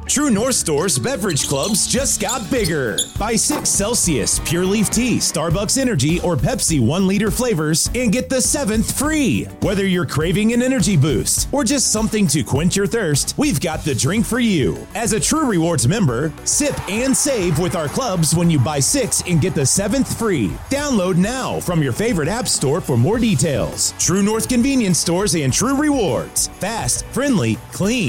True North Store's beverage clubs just got bigger. Buy 6 Celsius, Pure Leaf Tea, Starbucks Energy, or Pepsi 1-liter flavors and get the 7th free. Whether you're craving an energy boost or just something to quench your thirst, we've got the drink for you. As a True Rewards member, sip and save with our clubs when you buy 6 and get the 7th free. Download now from your favorite app store for more details. True North Convenience Stores and True Rewards. Fast, friendly, clean.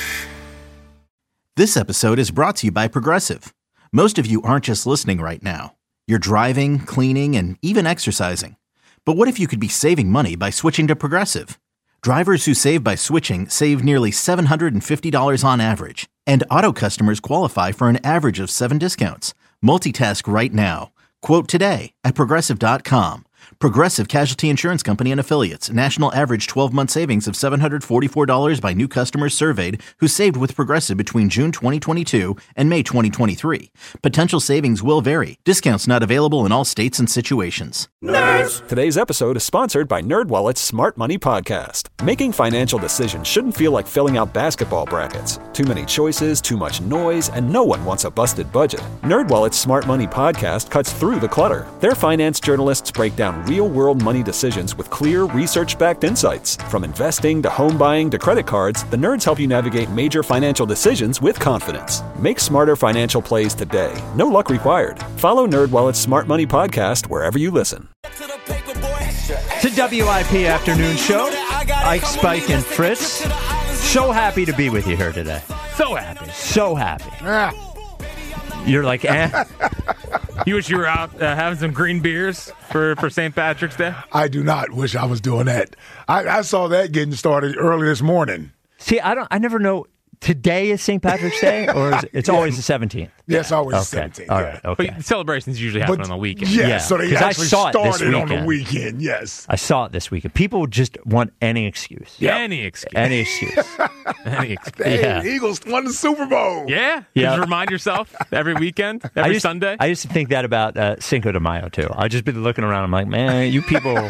This episode is brought to you by Progressive. Most of you aren't just listening right now. You're driving, cleaning, and even exercising. But what if you could be saving money by switching to Progressive? Drivers who save by switching save nearly $750 on average. And auto customers qualify for an average of 7 discounts. Multitask right now. Quote today at Progressive.com. Progressive Casualty Insurance Company and Affiliates. National average 12-month savings of $744 by new customers surveyed who saved with Progressive between June 2022 and May 2023. Potential savings will vary. Discounts not available in all states and situations. Nerds! Today's episode is sponsored by NerdWallet's Smart Money Podcast. Making financial decisions shouldn't feel like filling out basketball brackets. Too many choices, too much noise, and no one wants a busted budget. NerdWallet's Smart Money Podcast cuts through the clutter. Their finance journalists break down real-world money decisions with clear, research-backed insights. From investing to home buying to credit cards, the nerds help you navigate major financial decisions with confidence. Make smarter financial plays today. No luck required. Follow NerdWallet's Smart Money Podcast wherever you listen. It's a WIP afternoon show. Ike, Spike, and Fritz. So happy to be with you here today. So happy. So happy. You're like, eh? You wish you were out having some green beers for St. Patrick's Day? I do not wish I was doing that. I saw that getting started early this morning. See, I never know. Today is St. Patrick's Day, or is it's always the 17th? Yes, always the Okay. 17th. All yeah. right. Okay. But celebrations usually happen on the weekend. Yeah, so they 'cause I actually saw it this started on the weekend. weekend, yes. I saw it this weekend. People just want any excuse. Yep. Any excuse. Any excuse. Any excuse. Hey, Yeah. the Eagles won the Super Bowl. Yeah? Yeah. Just remind yourself every weekend, I every used, Sunday. I used to think that about Cinco de Mayo, too. I'd just be looking around. I'm like, man, you people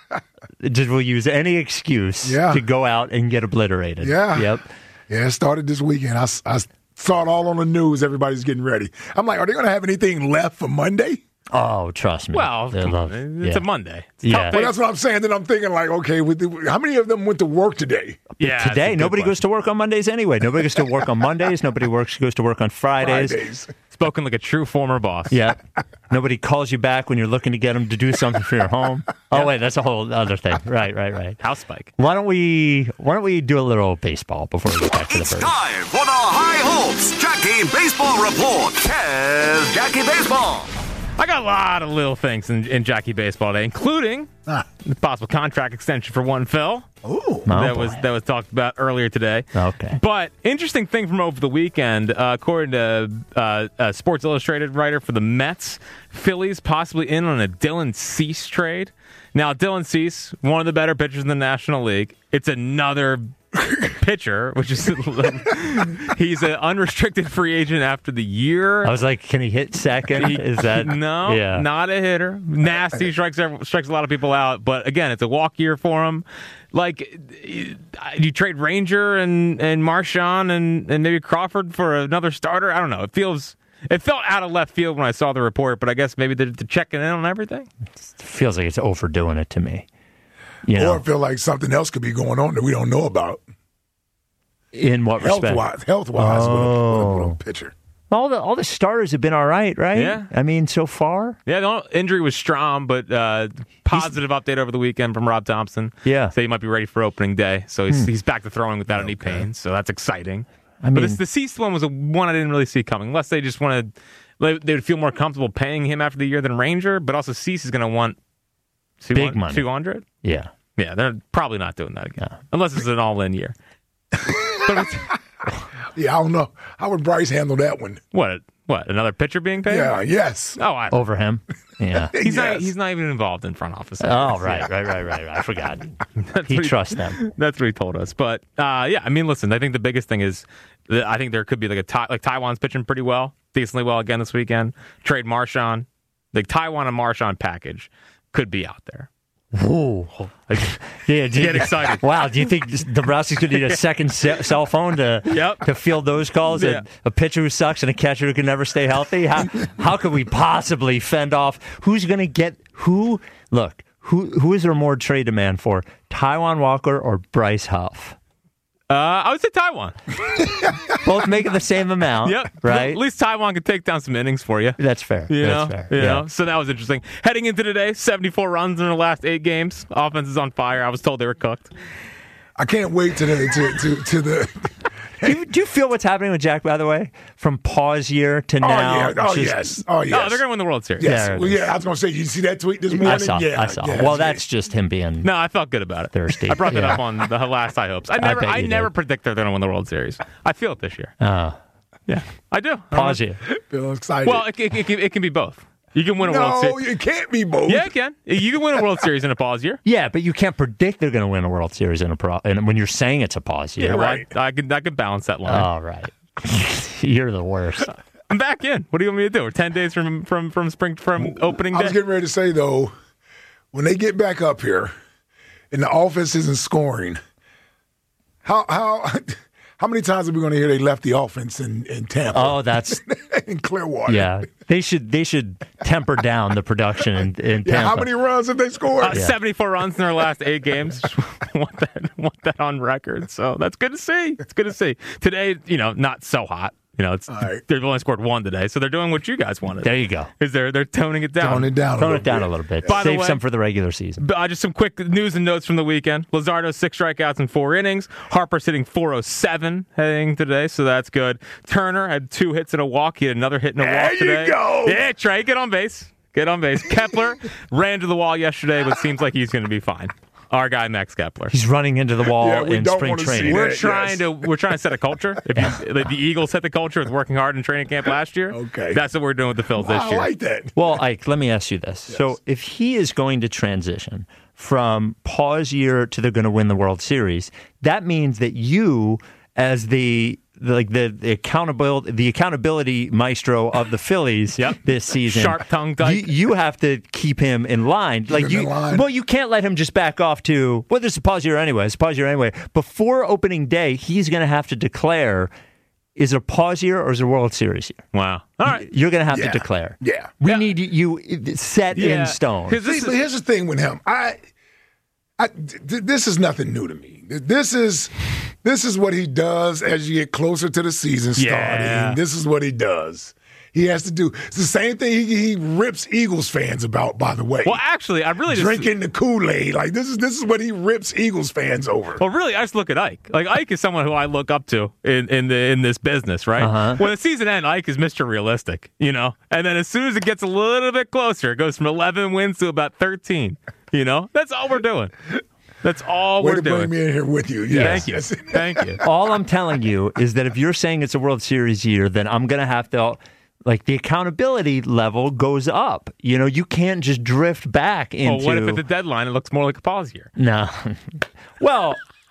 just will use any excuse to go out and get obliterated. Yeah. Yep. Yeah, it started this weekend. I saw it all on the news. Everybody's getting ready. I'm like, are they going to have anything left for Monday? Oh, trust me. well, They come love- on. It's a Monday. It's a Yeah. tough Well, day. that's what I'm saying. Then I'm thinking, like, okay, how many of them went to work today? Yeah, that's a Today, good nobody question. goes to work on Mondays anyway. Nobody goes to work on Mondays. Nobody goes to work on Fridays. Spoken like a true former boss. Yeah. Nobody calls you back when you're looking to get them to do something for your home. Oh, wait, that's a whole other thing. Right. House Spike. Why don't we do a little baseball before we get back to the It's birds? time for the High Hopes Jackie Baseball Report. Here's Jackie Baseball. I got a lot of little things in Jackie Baseball today, including the possible contract extension for one Phil. Ooh. That was talked about earlier today. Okay. But interesting thing from over the weekend, according to a Sports Illustrated writer for the Mets, Phillies possibly in on a Dylan Cease trade. Now, Dylan Cease, one of the better pitchers in the National League. It's another pitcher, which is he's an unrestricted free agent after the year. I was like, can he hit second? Is that no? Yeah. Not a hitter. Nasty, strikes a lot of people out. But again, it's a walk year for him. Like you trade Ranger and Marchand and maybe Crawford for another starter. I don't know. It felt out of left field when I saw the report, but I guess maybe they're checking in on everything. It feels like it's overdoing it to me. You know, Or I feel like something else could be going on that we don't know about. in what respect? Health-wise with a pitcher. All the starters have been all right? Yeah. I mean, so far. Yeah, the only injury was Strahm, but positive update over the weekend from Rob Thompson. Yeah. So he might be ready for opening day. So he's back to throwing without any pain. So that's exciting. I mean, But the Cease one was one I didn't really see coming, unless they just wanted, they would feel more comfortable paying him after the year than Ranger. But also Cease is going to want big money. 200. Yeah. Yeah, they're probably not doing that again, No. unless it's an all-in year. But it's, Yeah, I don't know. How would Bryce handle that one? what? Another pitcher being paid? Yeah, yes. Oh, Over him. Yeah. he's Yes. not even involved in front office. Oh, right. I forgot. He trusts them. That's what he told us. But yeah, I mean, listen, I think the biggest thing is that I think there could be like Taiwan's pitching pretty well, decently well again this weekend. Trade Marchand, the Taiwan and Marchand package could be out there. Ooh. Yeah, Get excited. Wow, do you think Dombrowski's going to need a second cell phone to field those calls? Yeah. A pitcher who sucks and a catcher who can never stay healthy? How could we possibly fend off? Who's going to get who? Look, who is there more trade demand for? Taijuan Walker or Bryce Huff? I would say Taijuan. Both making the same amount, right? At least Taijuan could take down some innings for you. That's fair. That's fair. You know? So that was interesting. Heading into today, 74 runs in the last 8 games. Offense is on fire. I was told they were cooked. I can't wait today to the. Do you feel what's happening with Jack, by the way? From pause year to now? Yes. Oh, they're going to win the World Series. Yes. I was going to say, you see that tweet this morning? I saw. Yes, well, that's just him being No, I felt good about it. thirsty. I brought that up on the last High Hopes. I never predict they're going to win the World Series. I feel it this year. Yeah, I do. Pause year. Feel excited. Well, it can be both. You can win a World Series. No, it can't be both. Yeah, it can. You can win a World Series in a pause year. Yeah, but you can't predict they're going to win a World Series in and when you're saying it's a pause year. Yeah, right. I could balance that line. All right. You're the worst. I'm back in. What do you want me to do? We're 10 days from opening day. I was getting ready to say, though, when they get back up here and the offense isn't scoring, how many times are we going to hear they left the offense in Tampa? Oh, that's in Clearwater. Yeah, they should temper down the production in Tampa. Yeah, how many runs have they scored? 74 runs in their last 8 games. want that on record. So that's good to see. It's good to see. Today, not so hot. They've only scored 1 today, so they're doing what you guys wanted. There you go. Is they're toning it down. Tone it down a little bit. Save some for the regular season. Just some quick news and notes from the weekend. Luzardo 6 strikeouts in 4 innings. Harper's hitting .407 heading today, so that's good. Turner had 2 hits and a walk. He had another hit and a walk today. There you go. Yeah, Trey, get on base. Kepler ran to the wall yesterday, but seems like he's going to be fine. Our guy Max Kepler. He's running into the wall in spring training. We're trying to set a culture. The Eagles set the culture with working hard in training camp last year. Okay, that's what we're doing with the Phils this year. I like that. Well, Ike, let me ask you this: so if he is going to transition from pause year to they're going to win the World Series, that means that you, as the accountability maestro of the Phillies this season, sharp-tongued, you have to keep him in line. Well, you can't let him just back off to there's a pause year anyway. Before opening day, he's going to have to declare: is it a pause year or is it a World Series year? Wow! All right, you're going to have to declare. Yeah, we need you set in stone. But here's the thing with him. This is nothing new to me. This is what he does as you get closer to the season starting. Yeah. This is what he does. He has to do. It's the same thing he rips Eagles fans about, by the way. Well, actually, I really drinking the Kool-Aid. Like this is what he rips Eagles fans over. Well, really, I just look at Ike. Like Ike is someone who I look up to in this business, right? Uh-huh. When the season ends, Ike is Mr. Realistic, and then as soon as it gets a little bit closer, it goes from 11 wins to about 13. That's all we're doing. That's all we're doing. Way to bring me in here with you. Yes. Thank you. All I'm telling you is that if you're saying it's a World Series year, then I'm going to have to, the accountability level goes up. You can't just drift back into. Well, what if at the deadline it looks more like a pause year? No. Well.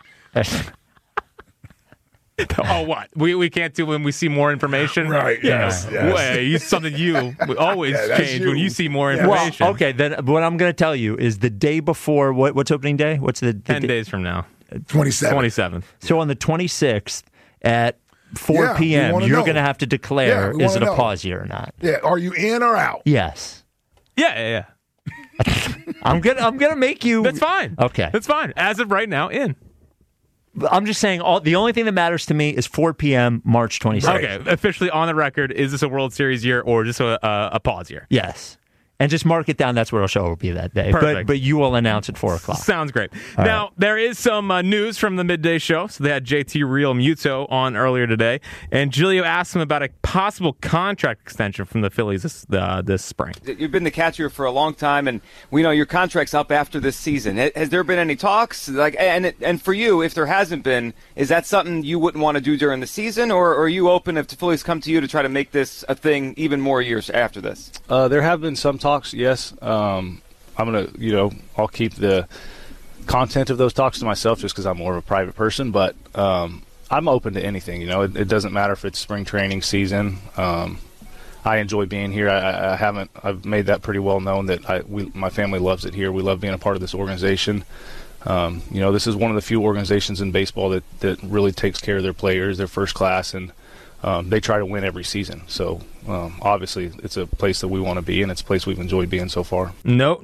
Oh, what? We can't do when we see more information? Right, yes. Something you always change when you see more information. Well, okay, then what I'm going to tell you is the day before, what's opening day? What's the 10 days from now. 27th. So on the 26th at 4 p.m., you're going to have to declare, is it a pause year or not? Yeah, are you in or out? Yes. Yeah. I'm gonna make you. That's fine. Okay. That's fine. As of right now, in. I'm just saying, the only thing that matters to me is 4 p.m. March 26th. Okay, officially on the record, is this a World Series year or just a pause year? Yes. And just mark it down. That's where it'll show will be that day. Perfect. But you will announce at 4 o'clock. Sounds great. Now, there is some news from the midday show. So they had JT Realmuto on earlier today. And Giulio asked him about a possible contract extension from the Phillies this spring. You've been the catcher for a long time, and we know your contract's up after this season. Has there been any talks? And for you, if there hasn't been, is that something you wouldn't want to do during the season? Or are you open if the Phillies come to you to try to make this a thing even more years after this? There have been some talks, yes. I'm going to, I'll keep the content of those talks to myself just because I'm more of a private person, but I'm open to anything, it doesn't matter if it's spring training season. I I enjoy being here. I've made that pretty well known that my family loves it here. We love being a part of this organization. This is one of the few organizations in baseball that really takes care of their players. They're first class, and they try to win every season. So obviously it's a place that we want to be, and it's a place we've enjoyed being so far. No.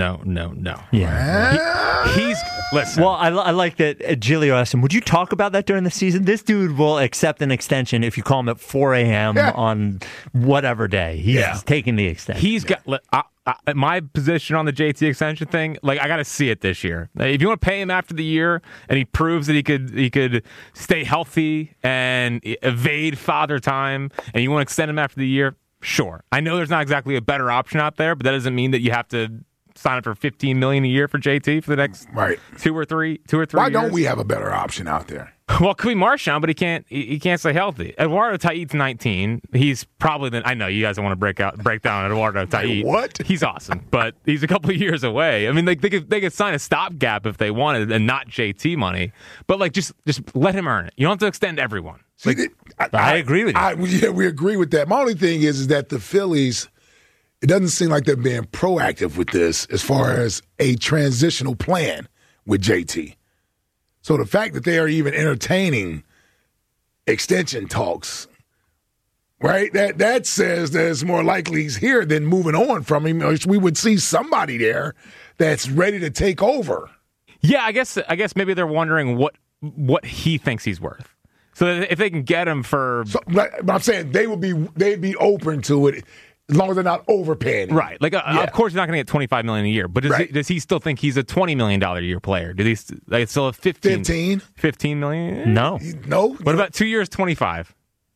Yeah. He's listen. Well, I like that Giglio asked him, would you talk about that during the season? This dude will accept an extension if you call him at 4 a.m. on whatever day. He's taking the extension. He's got my position on the JT extension thing. Like, I got to see it this year. If you want to pay him after the year and he proves that he could stay healthy and evade father time, and you want to extend him after the year, sure. I know there's not exactly a better option out there, but that doesn't mean that you have to sign up for $15 million a year for JT for the next two or three Why years. don't we have a better option out there? Well, it could be Marchand, but he can't stay healthy. Eduardo Tait's 19. He's probably I know you guys don't want to break down Eduardo Tait. What? He's awesome, but he's a couple of years away. I mean, they could sign a stopgap if they wanted and not JT money, but just let him earn it. You don't have to extend everyone. I agree with you. We agree with that. My only thing is that the Phillies, it doesn't seem like they're being proactive with this as far as a transitional plan with JT. So the fact that they are even entertaining extension talks, right, that says that it's more likely he's here than moving on from him. We would see somebody there that's ready to take over. Yeah, I guess maybe they're wondering what he thinks he's worth. So if they can get him for, but I'm saying they'd be open to it as long as they're not overpaying him. Right. Like, of course, he's not going to get $25 million a year, but does he still think he's a $20 million a year player? Do they still have 15 million? No. What about 2 years, 25?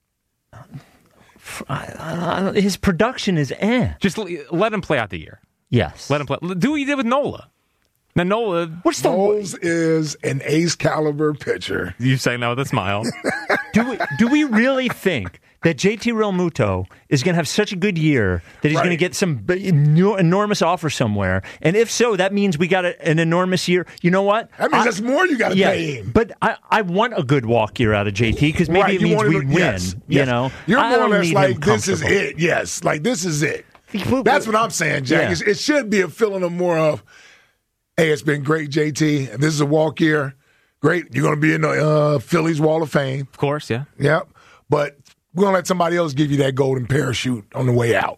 His production is Just let him play out the year. Yes. Let him play. Do what you did with Nola. Now, Nola... Knowles is an ace-caliber pitcher. You saying that with a smile. Do we really think that JT Realmuto is going to have such a good year that he's going to get some enormous offer somewhere? And if so, that means we got an enormous year. You know what? That means that's more you got to pay him. But I want a good walk year out of JT because maybe it means we win. Yes. You know? You're more or less like, this is it. Yes. Like, this is it. That's what I'm saying, Jack. Yeah. It should be a feeling of more of, hey, it's been great, JT, and this is a walk year. Great. You're going to be in the Phillies Wall of Fame. Of course, yeah. Yep. But we're going to let somebody else give you that golden parachute on the way out.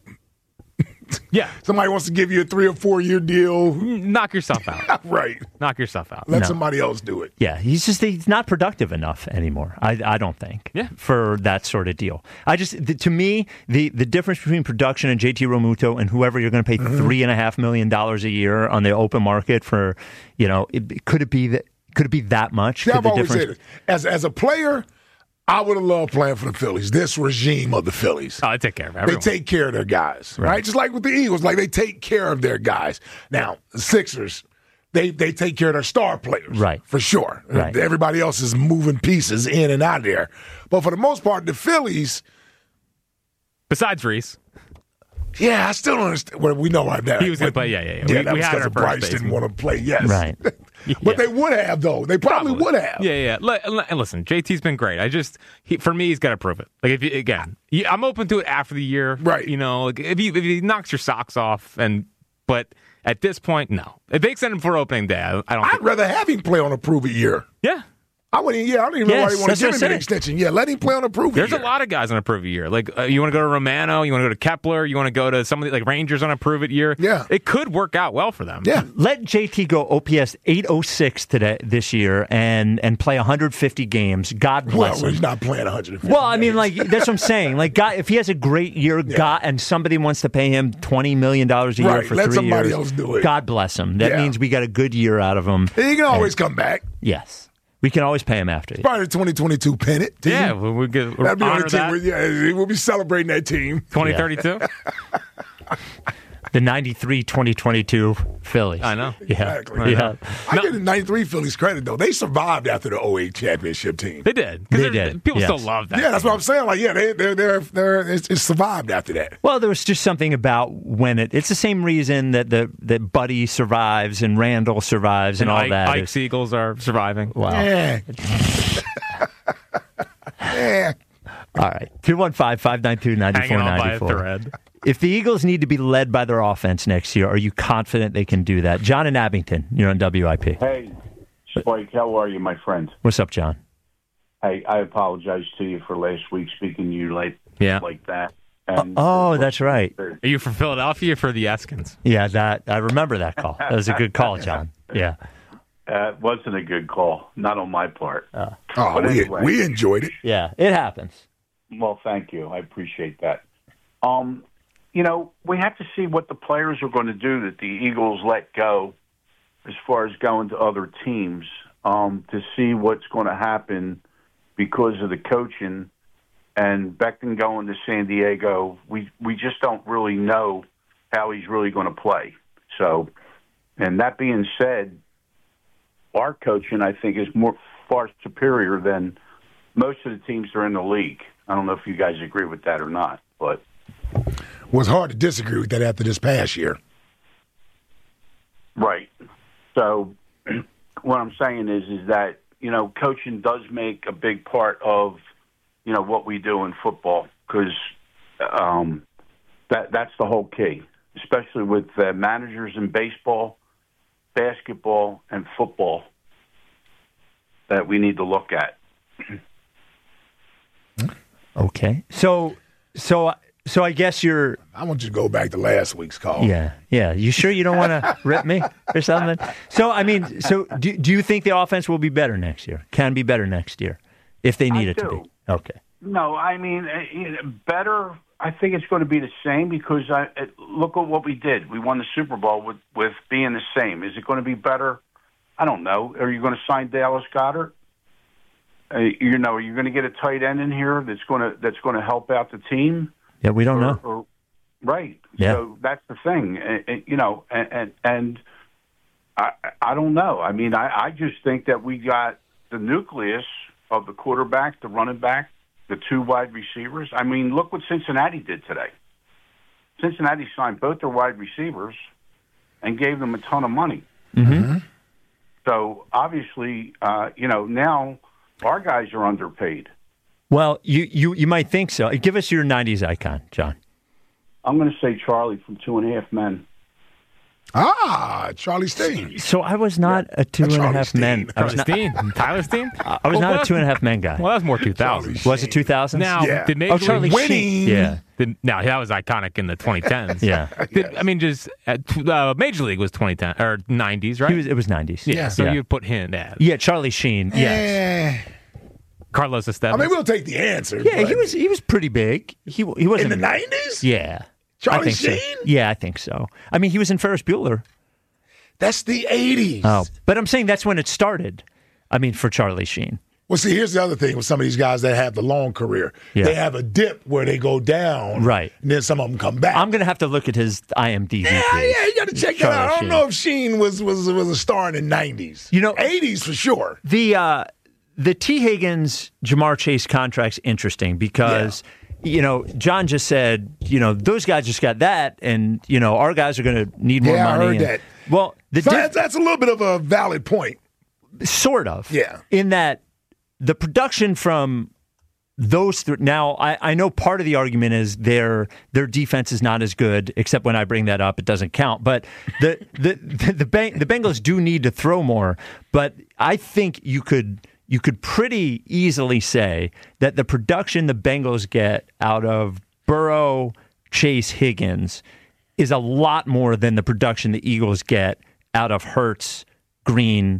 Yeah. Somebody wants to give you a 3 or 4 year deal. Knock yourself out. Right. Knock yourself out. Let somebody else do it. Yeah, he's not productive enough anymore. I don't think. Yeah. For that sort of deal. To me, the difference between production and JT Realmuto and whoever you're going to pay $3.5 million a year on the open market for, could it be that much? Yeah, I've always said it. As a player, I would have loved playing for the Phillies, this regime of the Phillies. Oh, they take care of everyone. They take care of their guys, right? Just like with the Eagles, like they take care of their guys. Now, the Sixers, they take care of their star players, right? For sure. Right. Everybody else is moving pieces in and out of there. But for the most part, the Phillies, besides Reese. Yeah, I still don't understand. Well, we know that. He was going to play, yeah. That was because Bryce didn't want to play, yes. Right. But they would have, though. They probably would have. Yeah. And listen, JT's been great. For me, he's got to prove it. Like, I'm open to it after the year. Right. If he knocks your socks off, but at this point, no. If they extend him for opening day, I'd rather have him play on a prove-it year. Yeah. I don't even know why they want to give him an extension. Yeah, let him play on a prove-it year. There's a lot of guys on a prove-it year. Like, you want to go to Romano, you want to go to Kepler, you want to go to somebody like Rangers on a prove-it year. Yeah. It could work out well for them. Yeah. Let JT go OPS 806 this year and play 150 games. God bless him. Well, he's not playing 150 Well, I mean, like, that's what I'm saying. Like, God, if he has a great year, and somebody wants to pay him $20 million a year for 3 years. Let somebody else do it. God bless him. That means we got a good year out of him. He can always come back. Yes. We can always pay him after. Probably the 2022 pennant team. Yeah, we'll that'd be on the team. that. We'll be celebrating that team. 2032? The 93-2022 Phillies. I know. Yeah. Exactly. Yeah. I give the 93 Phillies credit, though. They survived after the 08 championship team. They did. They did. People Yes. still love that. Yeah, that's what I'm saying. Like, yeah, it's survived after that. Well, there was just something about when it's the same reason that Buddy survives and Randall survives and all Ike, that. Ike's Eagles are surviving. Wow. Yeah. Yeah. All right. 215-592-9494. Hanging on by a thread. If the Eagles need to be led by their offense next year, are you confident they can do that? John in Abington, you're on WIP. Hey, Spike, how are you, my friend? What's up, John? Hey, I apologize to you for last week speaking to you like that. And that's right. Are you from Philadelphia or for the Eskins? Yeah, I remember that call. That was a good call, John. Yeah. It wasn't a good call, not on my part. Anyway, we enjoyed it. Yeah, it happens. Well, thank you. I appreciate that. We have to see what the players are going to do that the Eagles let go as far as going to other teams to see what's going to happen because of the coaching. And Becton going to San Diego, we just don't really know how he's really going to play. So, and that being said, our coaching, I think, is far superior than most of the teams that are in the league. I don't know if you guys agree with that or not, but well, it's hard to disagree with that after this past year. Right. So what I'm saying is that, coaching does make a big part of, what we do in football because that's the whole key, especially with managers in baseball, basketball, and football that we need to look at. Okay. So I guess you're... I want you to go back to last week's call. Yeah. You sure you don't want to rip me or something? So, do you think the offense will be better next year? Can be better next year if they need it to be? Okay. No, I mean, better, I think it's going to be the same because look at what we did. We won the Super Bowl with being the same. Is it going to be better? I don't know. Are you going to sign Dallas Goedert? Are you going to get a tight end in here that's going to help out the team? Yeah, we don't know. Right. Yeah. So that's the thing. And I don't know. I mean, I just think that we got the nucleus of the quarterback, the running back, the two wide receivers. I mean, look what Cincinnati did today. Cincinnati signed both their wide receivers and gave them a ton of money. Mm-hmm. So obviously, now our guys are underpaid. Well, you might think so. Give us your 90s icon, John. I'm going to say Charlie from 2.5 Men. Charlie Steen. So I was not a 2.5 Men. Tyler Steen? I was not a 2.5 Men guy. Well, that was more 2000s. Was it 2000s? Now, Charlie Sheen. Yeah. Now, that was iconic in the 2010s. Yeah. Major League was 2010 or 90s, right? It was 90s. Yeah. So you'd put him there. Yeah, Charlie Sheen. Yes. Carlos Estevez. I mean, we'll take the answer. Yeah, he was pretty big. He wasn't in the 90s. Yeah. Charlie Sheen? So. Yeah, I think so. I mean, he was in Ferris Bueller. That's the 80s. Oh, but I'm saying that's when it started. I mean, for Charlie Sheen. Well, see, here's the other thing with some of these guys that have the long career. Yeah. They have a dip where they go down. Right. And then some of them come back. I'm going to have to look at his IMDb. Yeah, you got to check that out. I don't know if Sheen was a star in the 90s. 80s for sure. The T. Higgins, Jamar Chase contract's interesting because, John just said, those guys just got that, and, our guys are going to need more money. I heard that. Well, that's a little bit of a valid point. Sort of. Yeah. In that the production from those now, I know part of the argument is their defense is not as good, except when I bring that up, it doesn't count. But the Bengals do need to throw more, but I think you could pretty easily say that the production the Bengals get out of Burrow, Chase, Higgins is a lot more than the production the Eagles get out of Hurts, Green,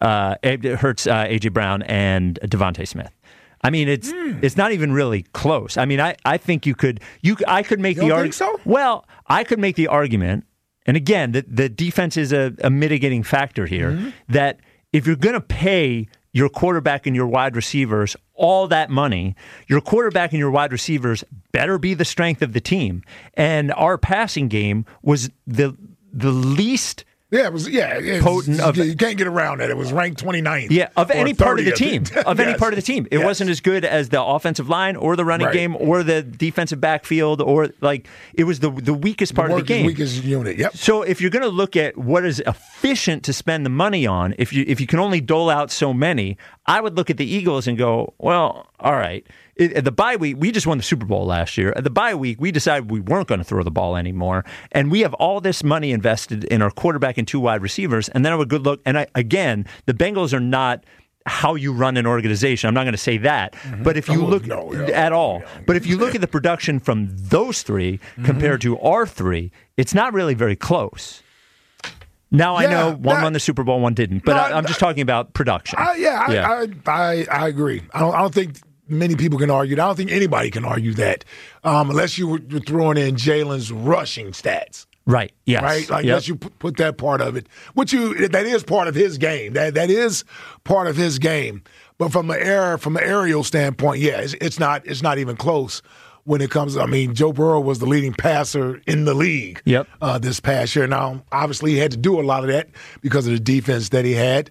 A.J. Brown, and Devontae Smith. I mean, it's not even really close. I mean, I think I could make the argument. So? Well, I could make the argument, and again, the defense is a mitigating factor here, that if you're going to pay your quarterback and your wide receivers all that money, your quarterback and your wide receivers better be the strength of the team. And our passing game was the least potent of you can't get around that. It was ranked 29th. Yeah, of any part of the team. Any part of the team. It Yes. wasn't as good as the offensive line or the running game or the defensive backfield or it was the weakest part of the game. Weakest unit. Yep. So if you're going to look at what is efficient to spend the money on, if you can only dole out so many, I would look at the Eagles and go, well, all right. At the bye week, we just won the Super Bowl last year. At the bye week, we decided we weren't going to throw the ball anymore. And we have all this money invested in our quarterback and 2 wide receivers. And then I have a good look. And again, the Bengals are not how you run an organization. I'm not going to say that. Mm-hmm. But if you look at all, but if you look at the production from those 3 compared to our 3, it's not really very close. Now I know one won the Super Bowl, one didn't. But I'm just talking about production. I agree. I don't think many people can argue that. I don't think anybody can argue that unless you're throwing in Jalen's rushing stats. Right. Yes. Right. Like unless you put that part of it, that is part of his game. That is part of his game. But from an aerial standpoint, it's not even close when it comes. I mean, Joe Burrow was the leading passer in the league. This past year. Now, obviously, he had to do a lot of that because of the defense that he had.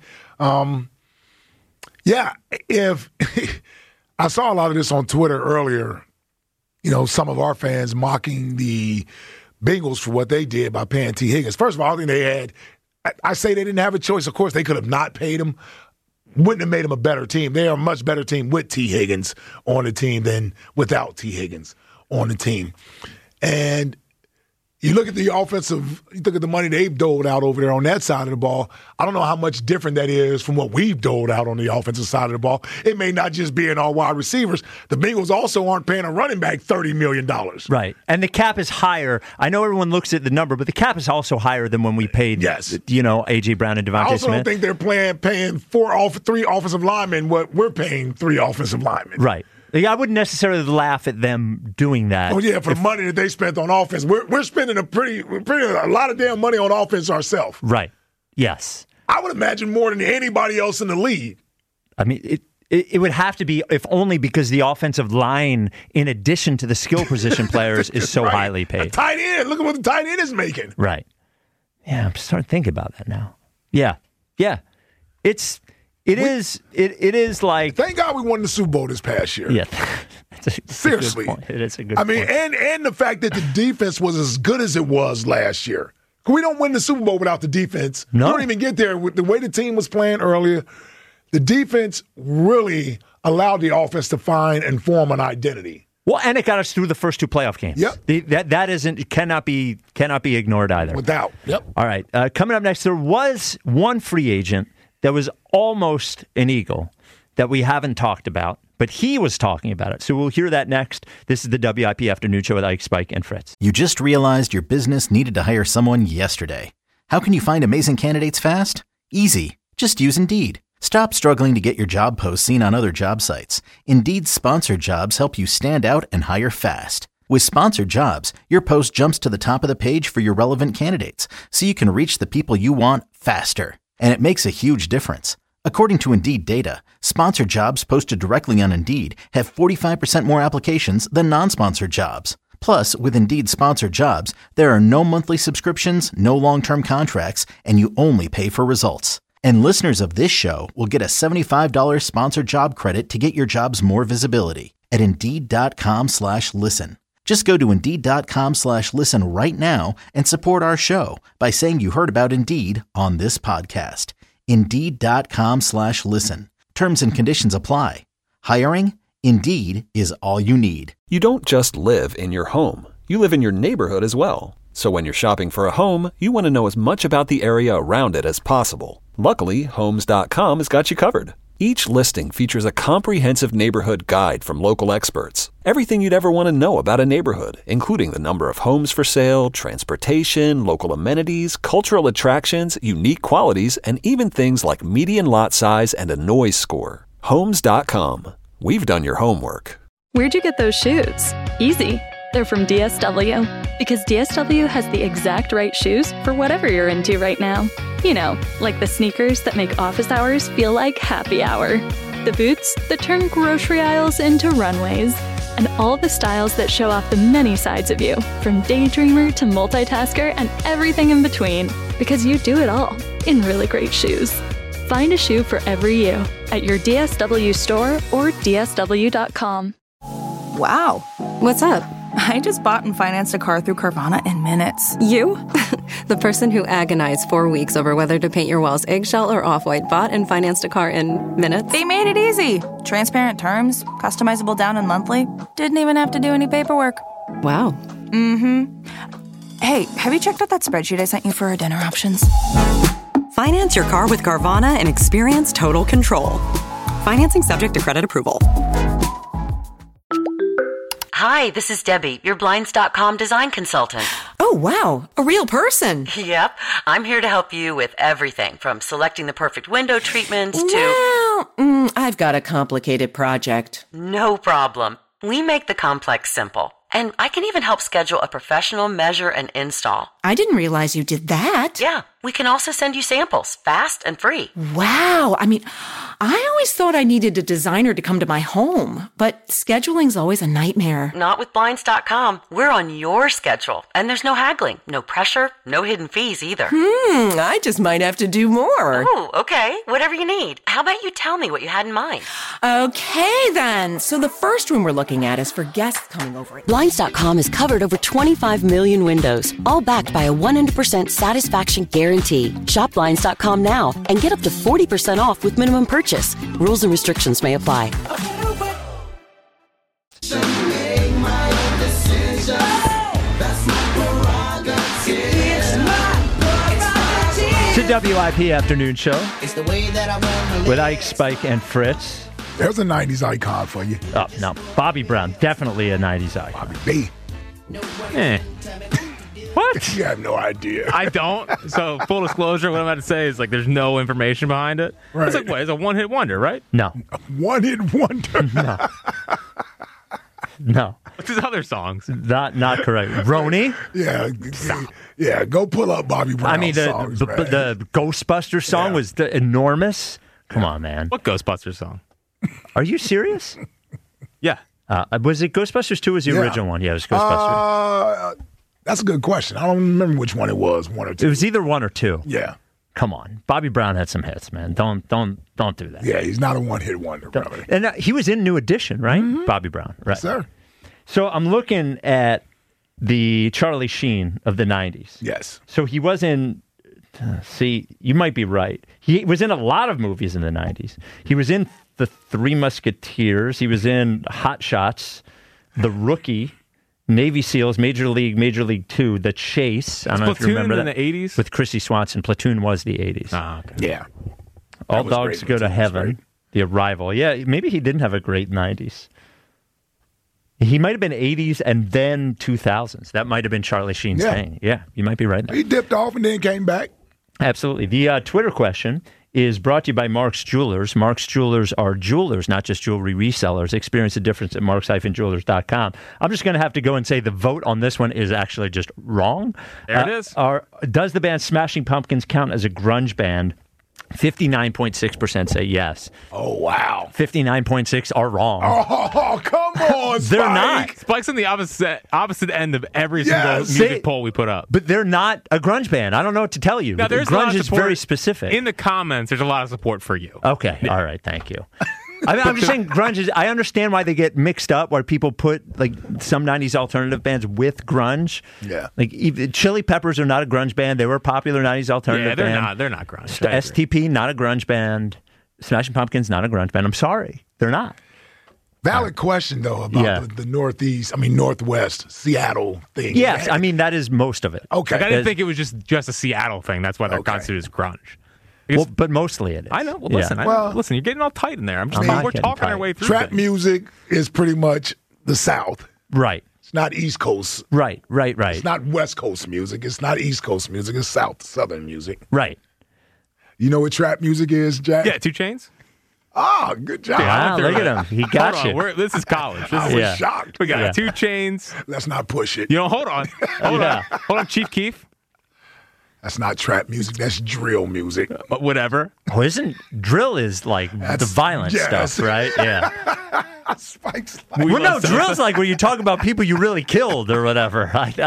If I saw a lot of this on Twitter earlier, some of our fans mocking the Bengals for what they did by paying T. Higgins. First of all, I think they had – I say they didn't have a choice. Of course, they could have not paid him. Wouldn't have made him a better team. They are a much better team with T. Higgins on the team than without T. Higgins on the team. And you look at the money they've doled out over there on that side of the ball. I don't know how much different that is from what we've doled out on the offensive side of the ball. It may not just be in our wide receivers. The Bengals also aren't paying a running back $30 million. Right. And the cap is higher. I know everyone looks at the number, but the cap is also higher than when we paid, A.J. Brown and Devontae Smith. I also don't think they're paying 3 offensive linemen what we're paying 3 offensive linemen. Right. I wouldn't necessarily laugh at them doing that. Oh yeah, for the money that they spent on offense, we're spending a lot of damn money on offense ourselves. Right. Yes. I would imagine more than anybody else in the league. I mean, it would have to be, if only because the offensive line, in addition to the skill position players, is so highly paid. A tight end. Look at what the tight end is making. Right. Yeah, I'm starting to think about that now. Yeah. It is like. Thank God we won the Super Bowl this past year. Yeah, seriously, it is a good point. And the fact that the defense was as good as it was last year. We don't win the Super Bowl without the defense. No. We don't even get there with the way the team was playing earlier. The defense really allowed the offense to find and form an identity. Well, and it got us through the first 2 playoff games. Yep. That cannot be ignored either. Without. Yep. All right. Coming up next, there was one free agent that was almost an Eagle that we haven't talked about, but he was talking about it. So we'll hear that next. This is the WIP Afternoon Show with Ike, Spike, and Fritz. You just realized your business needed to hire someone yesterday. How can you find amazing candidates fast? Easy. Just use Indeed. Stop struggling to get your job posts seen on other job sites. Indeed's sponsored jobs help you stand out and hire fast. With sponsored jobs, your post jumps to the top of the page for your relevant candidates, so you can reach the people you want faster. And it makes a huge difference. According to Indeed data, sponsored jobs posted directly on Indeed have 45% more applications than non-sponsored jobs. Plus, with Indeed sponsored jobs, there are no monthly subscriptions, no long-term contracts, and you only pay for results. And listeners of this show will get a $75 sponsored job credit to get your jobs more visibility at Indeed.com/listen. Just go to Indeed.com/listen right now and support our show by saying you heard about Indeed on this podcast. Indeed.com/listen. Terms and conditions apply. Hiring? Indeed is all you need. You don't just live in your home. You live in your neighborhood as well. So when you're shopping for a home, you want to know as much about the area around it as possible. Luckily, Homes.com has got you covered. Each listing features a comprehensive neighborhood guide from local experts. Everything you'd ever want to know about a neighborhood, including the number of homes for sale, transportation, local amenities, cultural attractions, unique qualities, and even things like median lot size and a noise score. Homes.com. We've done your homework. Where'd you get those shoes? Easy. They're from DSW. Because DSW has the exact right shoes for whatever you're into right now. You know, like the sneakers that make office hours feel like happy hour. The boots that turn grocery aisles into runways. And all the styles that show off the many sides of you, from daydreamer to multitasker and everything in between. Because you do it all in really great shoes. Find a shoe for every you at your DSW store or DSW.com. Wow. What's up? I just bought and financed a car through Carvana in minutes. You? The person who agonized 4 weeks over whether to paint your walls eggshell or off-white bought and financed a car in minutes? They made it easy. Transparent terms, customizable down and monthly. Didn't even have to do any paperwork. Wow. Mm-hmm. Hey, have you checked out that spreadsheet I sent you for our dinner options? Finance your car with Carvana and experience total control. Financing subject to credit approval. Hi, this is Debbie, your Blinds.com design consultant. Oh, wow. A real person. Yep. I'm here to help you with everything from selecting the perfect window treatments to... Well, I've got a complicated project. No problem. We make the complex simple. And I can even help schedule a professional measure and install. I didn't realize you did that. Yeah. We can also send you samples, fast and free. Wow. I mean, I always thought I needed a designer to come to my home, but scheduling's always a nightmare. Not with Blinds.com. We're on your schedule, and there's no haggling, no pressure, no hidden fees either. I just might have to do more. Oh, okay. Whatever you need. How about you tell me what you had in mind? Okay, then. So the first room we're looking at is for guests coming over. Blinds.com has covered over 25 million windows, all backed by a 100% satisfaction guarantee. Shop Blinds.com now and get up to 40% off with minimum purchase. Rules and restrictions may apply. It's a WIP afternoon show with Ike, Spike, and Fritz. There's a 90s icon for you. Oh, no. Bobby Brown, definitely a 90s icon. Bobby B. What? You have no idea. I don't. So, full disclosure, what I'm about to say is like there's no information behind it. Right. It's like, what? It's a one-hit wonder, right? No. One-hit wonder? No. No. What's his other songs? Not correct. Roni? Yeah, go pull up Bobby Brown. I mean, the Ghostbusters song was enormous. Come on, man. What Ghostbusters song? Are you serious? Yeah. Was it Ghostbusters 2 was the original one? Yeah, it was Ghostbusters. That's a good question. I don't remember which one it was, one or two. It was either one or two. Yeah. Come on. Bobby Brown had some hits, man. Don't do that. Yeah, he's not a one-hit wonder, brother. And he was in New Edition, right? Mm-hmm. Bobby Brown. Right. Yes, sir. So I'm looking at the Charlie Sheen of the 90s. Yes. So he was in, see, you might be right. He was in a lot of movies in the 90s. He was in The Three Musketeers. He was in Hot Shots, The Rookie, Navy SEALs, Major League 2, The Chase. I don't know if you remember that. In the 80s? With Chrissy Swanson. Platoon was the 80s. Ah, okay. Yeah. All Dogs Go to Heaven. The Arrival. Yeah, maybe he didn't have a great 90s. He might have been 80s and then 2000s. That might have been Charlie Sheen's thing. Yeah, you might be right. He dipped off and then came back. Absolutely. The Twitter question is brought to you by Mark's Jewelers. Mark's Jewelers are jewelers, not just jewelry resellers. Experience the difference at marks-jewelers.com. I'm just going to have to go and say the vote on this one is actually just wrong. There it is. Does the band Smashing Pumpkins count as a grunge band? 59.6% say yes. Oh, wow. 59.6 are wrong. Oh, come on, Spike. They're not. Spike's on the opposite end of every single music poll we put up. But they're not a grunge band. I don't know what to tell you. Now, there's grunge is very specific. In the comments, there's a lot of support for you. Okay. Yeah. All right. Thank you. I'm just saying grunge is, I understand why they get mixed up, where people put like some 90s alternative bands with grunge. Yeah. Like Chili Peppers are not a grunge band. They were a popular 90s alternative band. They're not grunge. STP, not a grunge band. Smashing Pumpkins, not a grunge band. I'm sorry. They're not. Valid question, though, about the Northwest, Seattle thing. Yes, I mean, that is most of it. Okay. Like, I didn't think it was just a Seattle thing. That's why they're constituted as grunge. Well, but mostly it is. I know. Well, listen, listen, you're getting all tight in there. We're talking our way through Trap things. music is pretty much the South. Right. It's not East Coast. Right. It's not West Coast music. It's not East Coast music. It's Southern music. Right. You know what trap music is, Jack? Yeah, 2 Chainz. Oh, good job. Yeah, look at him. He got you. This is college. I was shocked. We got 2 Chainz. Let's not push it. Hold on. Hold on, Chief Keef. That's not trap music. That's drill music. Whatever. Oh, isn't drill is like the violent stuff, right? Yeah. Spike's drill's like when you talk about people you really killed or whatever, right?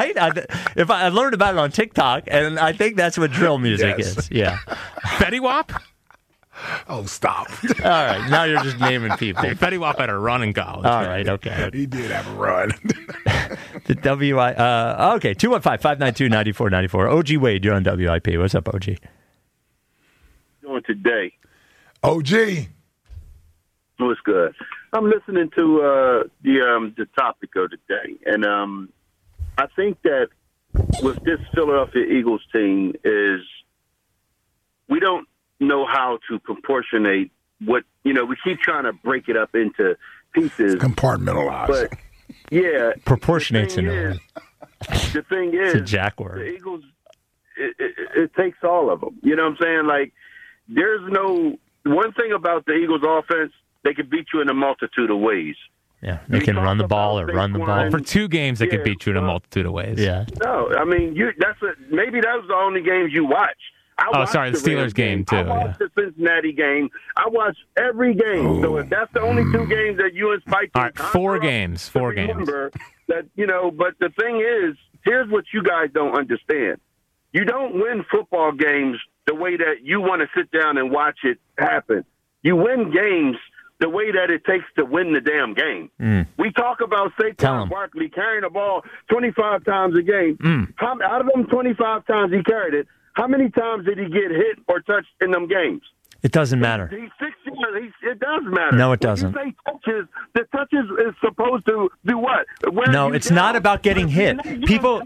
I learned about it on TikTok, and I think that's what drill music is. Yeah. Fetty Wap? Oh, stop. All right, now you're just naming people. Fetty Wap had a run in college. All right, okay. He did have a run. The okay, 215-592-9494. OG Wade, you're on WIP. What's up, OG? Doing today. OG. What's good? I'm listening to the topic of the day, and I think that with this Philadelphia Eagles team is we don't know how to proportionate what, we keep trying to break it up into pieces. Compartmentalize. But, yeah. Proportionate's in the thing is, it's a jack word. The Eagles, it takes all of them. You know what I'm saying? Like, there's no one thing about the Eagles offense, they can beat you in a multitude of ways. Yeah, they can run the ball or run the ball. For 2 games, they can beat you in a multitude of ways. Yeah. No, I mean, maybe that was the only games you watched. The Steelers game, too. I watched the Cincinnati game. I watched every game. Ooh. So if that's the only 2 games that you and Spike all right, 4 games. 4 games. Remember that, but the thing is, here's what you guys don't understand. You don't win football games the way that you want to sit down and watch it happen. You win games the way that it takes to win the damn game. We talk about Saquon Barkley carrying the ball 25 times a game. Out of them 25 times he carried it, how many times did he get hit or touched in them games? It doesn't matter. He's 6 years. It does matter. No, it doesn't. When you say touches, the touches is supposed to do what? No, it's not about getting hit. People,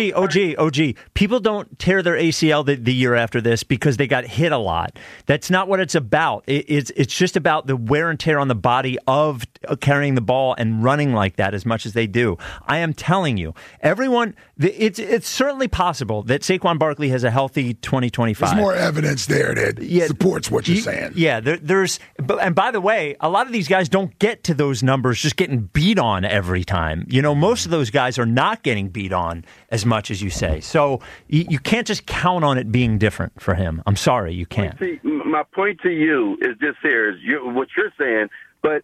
OG, people don't tear their ACL the year after this because they got hit a lot. That's not what it's about. It's just about the wear and tear on the body of carrying the ball and running like that as much as they do. I am telling you, everyone, it's certainly possible that Saquon Barkley has a healthy 2025. There's more evidence there that supports what you're saying. Yeah, and by the way, a lot of these guys don't get to those numbers just getting beat on every time. Most of those guys are not getting beat on as much as you say. So you can't just count on it being different for him. I'm sorry, you can't. See, my point to you is this here, is what you're saying, but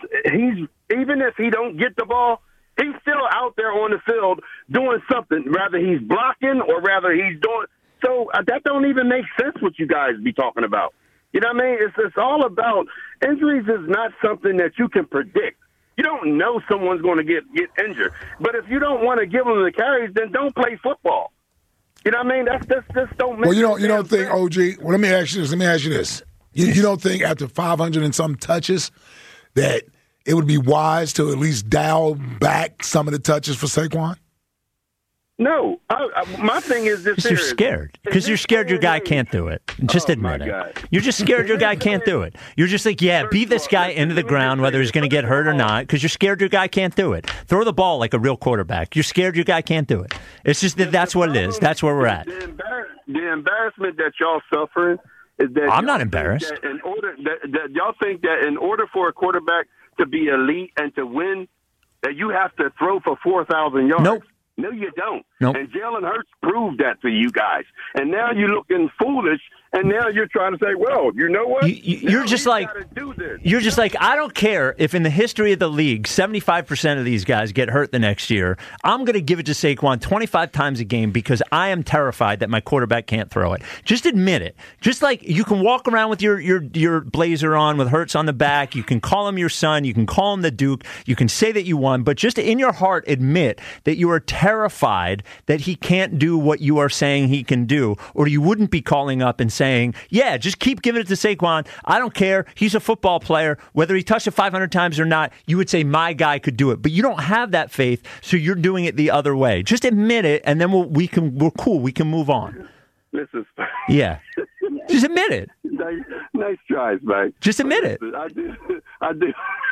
even if he don't get the ball, he's still out there on the field doing something, rather he's blocking or rather he's doing. So that don't even make sense what you guys be talking about. You know what I mean? It's all about injuries is not something that you can predict. You don't know someone's going to get injured. But if you don't want to give them the carries, then don't play football. You know what I mean? That's don't make Well, you don't think, OG, well, let me ask you this. You don't think after 500 and some touches that it would be wise to at least dial back some of the touches for Saquon? No. My thing is this. You're scared. Because you're scared your guy can't do it. Just admit it. God. You're just scared your guy can't do it. You're just like, beat this guy into the ground, whether he's going to get hurt or not, because you're scared your guy can't do it. Throw the ball like a real quarterback. You're scared your guy can't do it. It's just that's what it is. That's where we're at. The embarrassment that y'all suffering is that I'm not embarrassed. That y'all think that in order for a quarterback to be elite and to win, that you have to throw for 4,000 yards. Nope. No, you don't. Nope. And Jalen Hurts proved that to you guys. And now you're looking foolish, and now you're trying to say, well, you know what? You're just like, I don't care if in the history of the league, 75% of these guys get hurt the next year. I'm going to give it to Saquon 25 times a game because I am terrified that my quarterback can't throw it. Just admit it. Just like you can walk around with your blazer on with Hurts on the back. You can call him your son. You can call him the Duke. You can say that you won. But just in your heart, admit that you are terrified that he can't do what you are saying he can do, or you wouldn't be calling up and saying, yeah, just keep giving it to Saquon. I don't care. He's a football player. Whether he touched it 500 times or not, you would say my guy could do it. But you don't have that faith, so you're doing it the other way. Just admit it, and then we're cool. We can move on. This is yeah. Just admit it. Nice tries, Mike. Just admit it. I do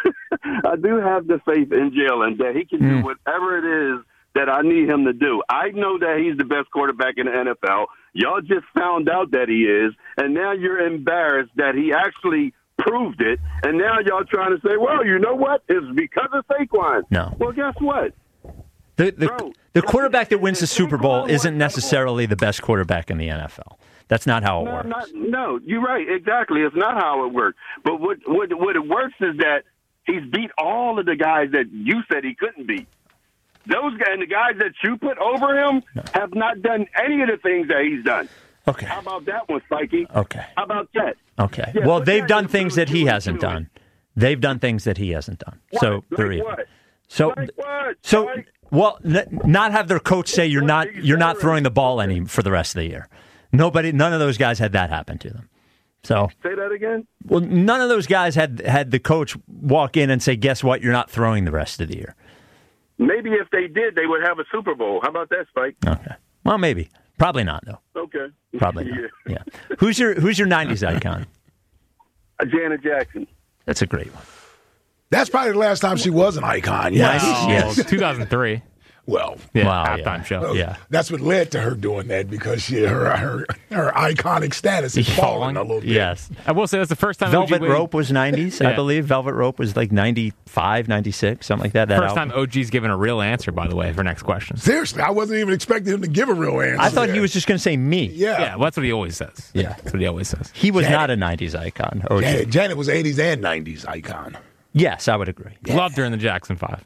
have the faith in Jalen that he can do whatever it is that I need him to do. I know that he's the best quarterback in the NFL. Y'all just found out that he is, and now you're embarrassed that he actually proved it, and now y'all trying to say, well, you know what? It's because of Saquon. No. Well, guess what? The quarterback that wins the Super Bowl isn't necessarily the best quarterback in the NFL. That's not how it works. No, you're right. Exactly. It's not how it works. But what it works is that he's beat all of the guys that you said he couldn't beat. Those guys and the guys that you put over him have not done any of the things that he's done. Okay. How about that one, Spikey? Okay. How about that? Okay. Yeah, well, but they've that done is things that he 2 and hasn't 2. done. They've done things that he hasn't done. What? So Like they're even. what? So, Like what? so Like- well, not have their coach say you're not throwing the ball any for the rest of the year. None of those guys had that happen to them. So Say that again? well, none of those guys had the coach walk in and say, "Guess what? You're not throwing the rest of the year." Maybe if they did, they would have a Super Bowl. How about that, Spike? Okay. Well, maybe. Probably not though. Okay. Probably not. Yeah. Who's your 90s icon? Janet Jackson. That's a great one. That's probably the last time she was an icon. Yes. Yes. 2003. Well, halftime show. Yeah. That's what led to her doing that because her iconic status is falling a little bit. Yes. I will say that's the first time Velvet OG Wade- Rope was 90s, I Yeah. believe. Velvet Rope was like 95, 96, something like that. First time OG's given a real answer, by the way, for next question. Seriously, I wasn't even expecting him to give a real answer. I thought he was just going to say me. Yeah. Well, that's what he always says. Yeah. That's what he always says. He was Janet. not a 90s icon. OG. Janet was 80s and 90s icon. Yes, I would agree. Loved her in the Jackson 5.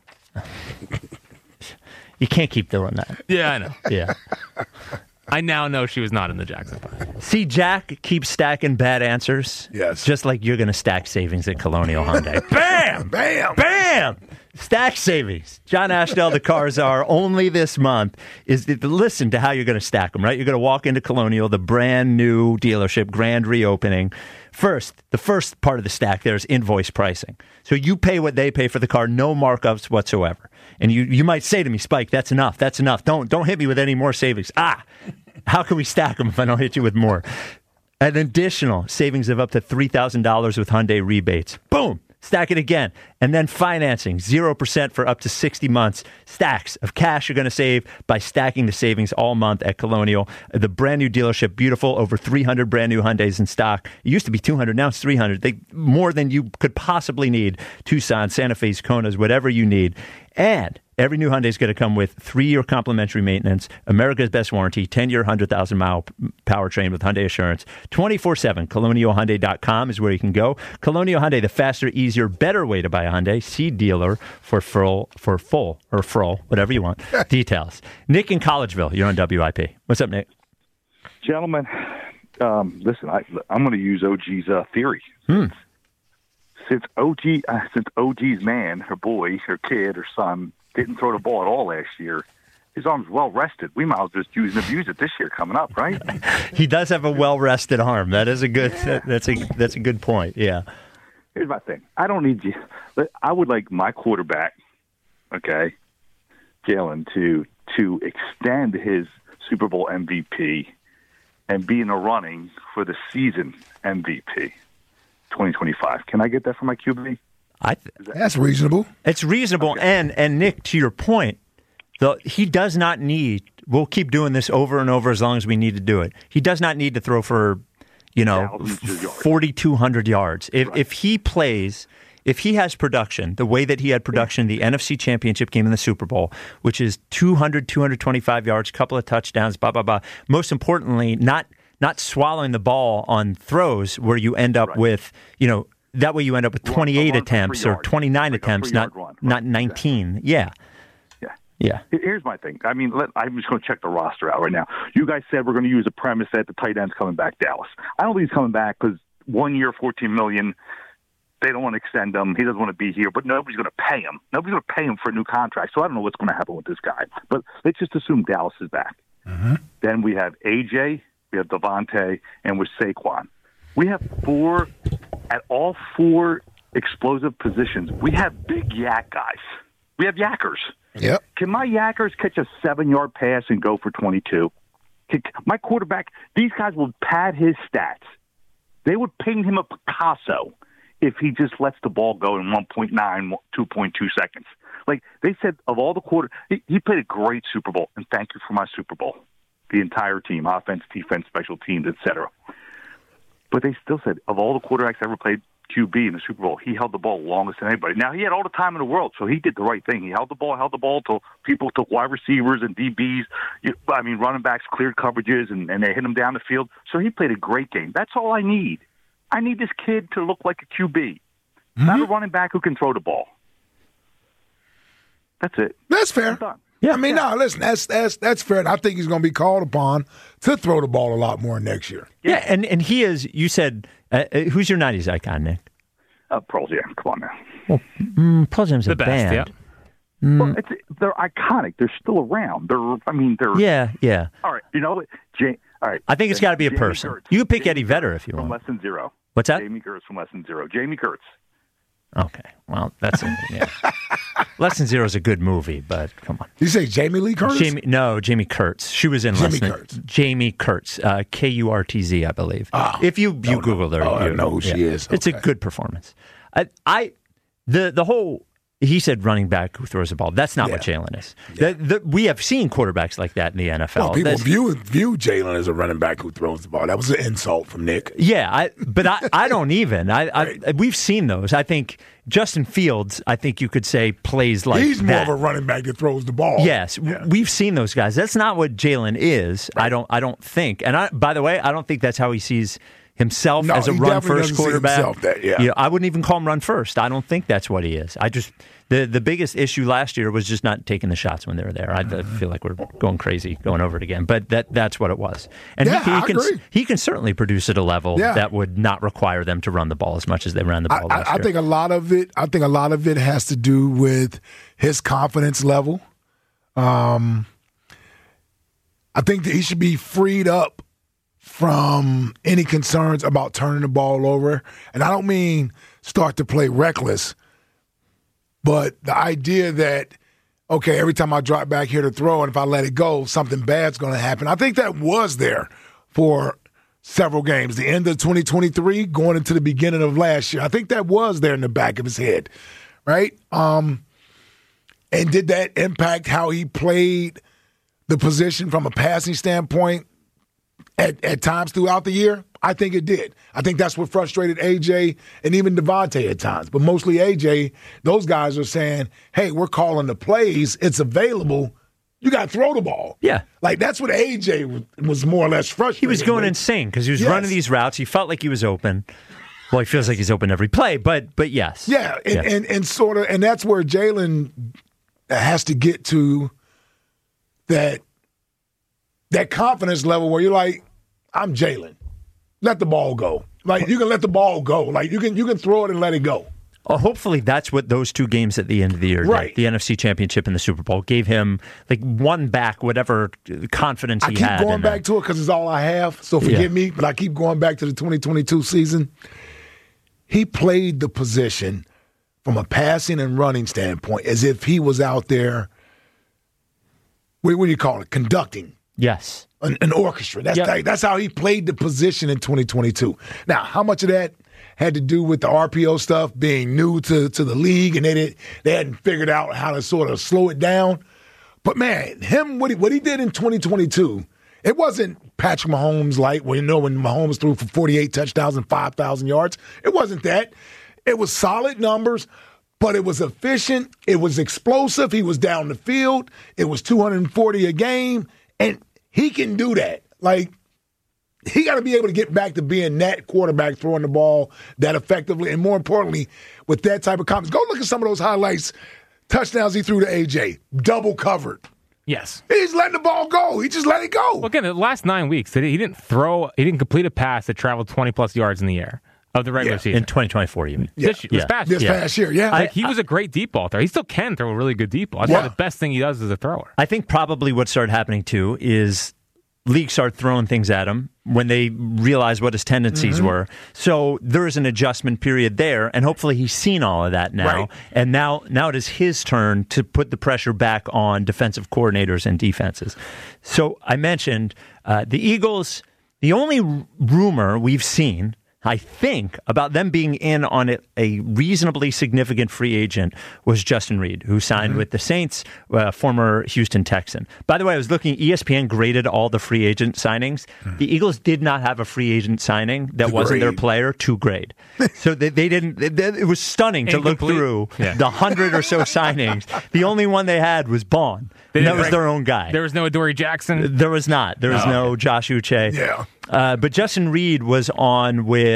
You can't keep doing that. Yeah, I know. Yeah. I now know she was not in the Jackson 5. See, Jack keeps stacking bad answers. Yes. Just like you're going to stack savings at Colonial Hyundai. Bam! Bam! Bam! Stack savings. John Ashdell, the cars are only this month. Listen to how you're going to stack them, right? You're going to walk into Colonial, the brand new dealership, grand reopening. The first part of the stack there is invoice pricing. So you pay what they pay for the car, no markups whatsoever. And you might say to me, Spike, that's enough. That's enough. Don't hit me with any more savings. How can we stack them if I don't hit you with more? An additional savings of up to $3,000 with Hyundai rebates. Boom. Stack it again. And then financing, 0% for up to 60 months. Stacks of cash you're going to save by stacking the savings all month at Colonial. The brand new dealership, beautiful, over 300 brand new Hyundais in stock. It used to be 200, now it's 300. More than you could possibly need. Tucson, Santa Fe, Konas, whatever you need. And every new Hyundai is going to come with 3-year complimentary maintenance, America's best warranty, 10-year, 100,000-mile powertrain with Hyundai Assurance. 24/7, ColonialHyundai.com is where you can go. Colonial Hyundai, the faster, easier, better way to buy a Hyundai. See dealer for full, whatever you want, details. Nick in Collegeville, you're on WIP. What's up, Nick? Gentlemen, listen, I'm going to use OG's theory. Since OG's man, her boy, her kid, her son, didn't throw the ball at all last year, his arm's well rested. We might as well just use and abuse it this year coming up, right? He does have a well rested arm. That is a good. That's a good point. Yeah. Here's my thing. I don't need you. I would like my quarterback, okay, Jalen, to extend his Super Bowl MVP and be in the running for the season MVP. 2025. Can I get that for my QB? That's reasonable. It's reasonable. Okay. And Nick, to your point, he does not need. We'll keep doing this over and over as long as we need to do it. He does not need to throw for, 4,200 yards. If he plays, if he has production, the way that he had production in the NFC Championship game in the Super Bowl, which is 200, 225 yards, couple of touchdowns, blah blah blah. Most importantly, not swallowing the ball on throws where you end up with, that way you end up with 28 attempts or 29 attempts, not 19. Yeah. Yeah. Here's my thing. I mean, I'm just going to check the roster out right now. You guys said we're going to use a premise that the tight end's coming back, Dallas. I don't think he's coming back because 1 year, $14 million. They don't want to extend him. He doesn't want to be here, but nobody's going to pay him. Nobody's going to pay him for a new contract. So I don't know what's going to happen with this guy. But let's just assume Dallas is back. Mm-hmm. Then we have AJ. We have Devontae, and with Saquon. We have at all 4 explosive positions, we have big yak guys. We have yackers. Yep. Can my yackers catch a 7-yard pass and go for 22? My quarterback, these guys will pad his stats. They would ping him a Picasso if he just lets the ball go in 1.9, 2.2 seconds. Like they said, of all the he played a great Super Bowl, and thank you for my Super Bowl. The entire team, offense, defense, special teams, etc. But they still said, of all the quarterbacks ever played QB in the Super Bowl, he held the ball longest than anybody. Now, he had all the time in the world, so he did the right thing. He held the ball till people took wide receivers and DBs, running backs cleared coverages, and they hit him down the field. So he played a great game. That's all I need. I need this kid to look like a QB, not a running back who can throw the ball. That's it. That's fair. Yeah, I mean, no, listen, that's fair. And I think he's going to be called upon to throw the ball a lot more next year. Yeah, and he is. You said, who's your '90s icon, Nick? Pearl Jam. Come on now. Well, Pearl Jam's a band. Yeah. Well, they're iconic. They're still around. They're. Yeah. All right, you know what? All right. I think it's got to be a person. Kurtz. You can pick Eddie Vedder if you want. From Less Than Zero. What's that? Jamie Kurtz from Less Than Zero. Jamie Kurtz. Okay, well, that's it. Yeah. Less Than Zero is a good movie, but come on. Did you say Jamie Lee Curtis? Jamie Kurtz. She was in Less Than Jamie Kurtz, Kurtz, I believe. If you Google her, I know who she is. It's a good performance. The whole. He said running back who throws the ball. That's not what Jalen is. Yeah. We have seen quarterbacks like that in the NFL. Well, people view Jalen as a running back who throws the ball. That was an insult from Nick. Yeah, but I don't even. We've seen those. I think Justin Fields, I think you could say, plays like he's more that. of a running back that throws the ball. Yes, we've seen those guys. That's not what Jalen is. Right. I don't think. And by the way, I don't think that's how he sees himself as a run-first quarterback. I wouldn't even call him run-first. I don't think that's what he is. The biggest issue last year was just not taking the shots when they were there. I feel like we're going crazy going over it again, but that's what it was. And he can certainly produce at a level that would not require them to run the ball as much as they ran the ball last year. I think a lot of it has to do with his confidence level. I think that he should be freed up from any concerns about turning the ball over. And I don't mean start to play reckless, but the idea that, okay, every time I drop back here to throw and if I let it go, something bad's going to happen. I think that was there for several games. The end of 2023, going into the beginning of last year. I think that was there in the back of his head, right? And did that impact how he played the position from a passing standpoint at times throughout the year? I think it did. I think that's what frustrated A.J. and even Devontae at times. But mostly A.J., those guys are saying, hey, we're calling the plays. It's available. You got to throw the ball. Yeah. Like, that's what A.J. was more or less frustrated. He was going insane because he was running these routes. He felt like he was open. Well, he feels like he's open every play, but yes. Yeah, and sort of, and that's where Jalen has to get to that confidence level where you're like, I'm Jalen. Let the ball go. Like, you can let the ball go. Like, you can throw it and let it go. Hopefully that's what those two games at the end of the year did. The NFC Championship and the Super Bowl gave him, like, one back whatever confidence he had. I keep going back to it because it's all I have, so forgive me, but I keep going back to the 2022 season. He played the position from a passing and running standpoint as if he was out there, what do you call it, conducting. Yes. An orchestra. That's how he played the position in 2022. Now, how much of that had to do with the RPO stuff being new to the league and they hadn't figured out how to sort of slow it down? But, man, what he did in 2022, it wasn't Patrick Mahomes like, when Mahomes threw for 48 touchdowns and 5,000 yards. It wasn't that. It was solid numbers, but it was efficient. It was explosive. He was down the field. It was 240 a game. And he can do that. Like, he got to be able to get back to being that quarterback throwing the ball that effectively, and more importantly, with that type of confidence. Go look at some of those highlights, touchdowns he threw to A.J., double covered. Yes. He's letting the ball go. He just let it go. Well, again, the last 9 weeks, he didn't complete a pass that traveled 20-plus yards in the air of the regular season. In 2024, you mean? This past year, yeah. He was a great deep ball thrower. He still can throw a really good deep ball. That's probably the best thing he does as a thrower. I think probably what started happening, too, is leagues start throwing things at him when they realize what his tendencies were. So there is an adjustment period there, and hopefully he's seen all of that now. Right. And now it is his turn to put the pressure back on defensive coordinators and defenses. So I mentioned the Eagles, the only rumor we've seen, I think, about them being in on a reasonably significant free agent was Justin Reed, who signed with the Saints, former Houston Texan. By the way, I was looking, ESPN graded all the free agent signings. The Eagles did not have a free agent signing that wasn't their player to grade. So they didn't, it was stunning to look through the 100 or so signings. The only one they had was Bond. And that was their own guy. There was no Adoree Jackson? There was not. There was no Josh Uche. Yeah. But Justin Reed was on with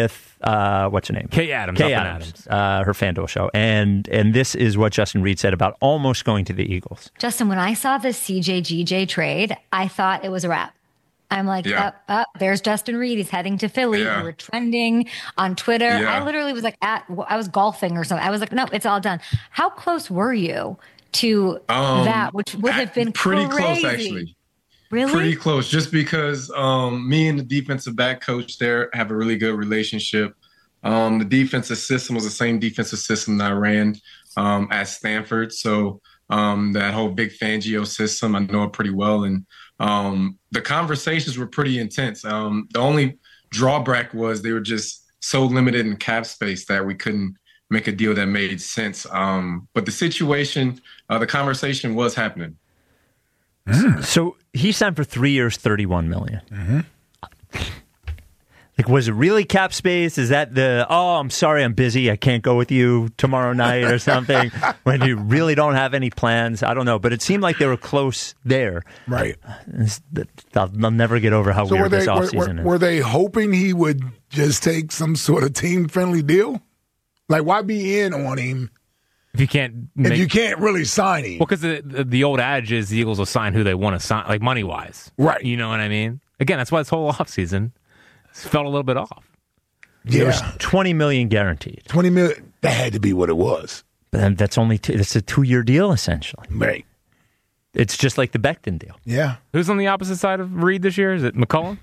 what's her name? Kay Adams. Kay Adams, her FanDuel show. And this is what Justin Reed said about almost going to the Eagles. Justin, when I saw the CJ-GJ trade, I thought it was a wrap. I'm like, there's Justin Reed. He's heading to Philly. Yeah. We were trending on Twitter. Yeah. I literally was like, I was golfing or something. I was like, no, it's all done. How close were you to that, which would have been pretty crazy. close, actually. Really? Pretty close, just because me and the defensive back coach there have a really good relationship. The defensive system was the same defensive system that I ran at Stanford. So that whole Vic Fangio system, I know it pretty well. And the conversations were pretty intense. The only drawback was they were just so limited in cap space that we couldn't make a deal that made sense. But the situation, the conversation was happening. So he signed for 3 years, $31 million. Mm-hmm. Like, was it really cap space? Is that I'm sorry, I'm busy, I can't go with you tomorrow night or something, when you really don't have any plans? I don't know, but it seemed like they were close there. Right. They'll never get over how weird this offseason is. Were they hoping he would just take some sort of team-friendly deal? Like, why be in on him if you can't really sign him? Well, because the old adage is the Eagles will sign who they want to sign, like money-wise. Right. You know what I mean? Again, that's why this whole offseason felt a little bit off. There was $20 million guaranteed. $20 million. That had to be what it was. But then that's only it's a 2-year deal, essentially. Right. It's just like the Becton deal. Yeah. Who's on the opposite side of Reed this year? Is it McCollum?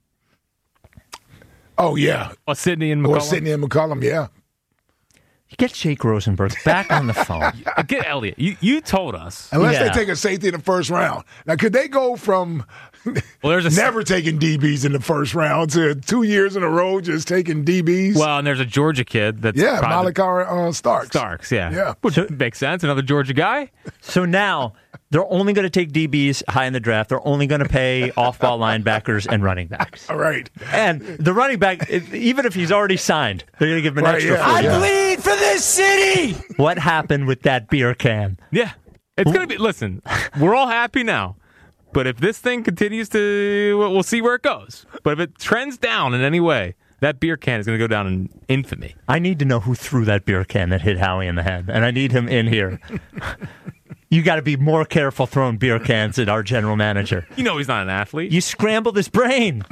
Oh, yeah. Or Sidney and McCollum? Yeah. You get Jake Rosenberg back on the phone. Get Elliott. You told us. Unless they take a safety in the first round. Now, could they go from never taking DBs in the first round to 2 years in a row just taking DBs? Well, and there's a Georgia kid that's Malakar Starks. Starks, yeah. Yeah. Which makes sense. Another Georgia guy. So now they're only going to take DBs high in the draft. They're only going to pay off-ball linebackers and running backs. All right. And the running back, even if he's already signed, they're going to give him an extra. I bleed for this city. What happened with that beer can? Yeah. It's going to be, listen, we're all happy now. But if this thing continues to, we'll see where it goes. But if it trends down in any way, that beer can is going to go down in infamy. I need to know who threw that beer can that hit Howie in the head. And I need him in here. You got to be more careful throwing beer cans at our general manager. You know he's not an athlete. You scrambled his brain.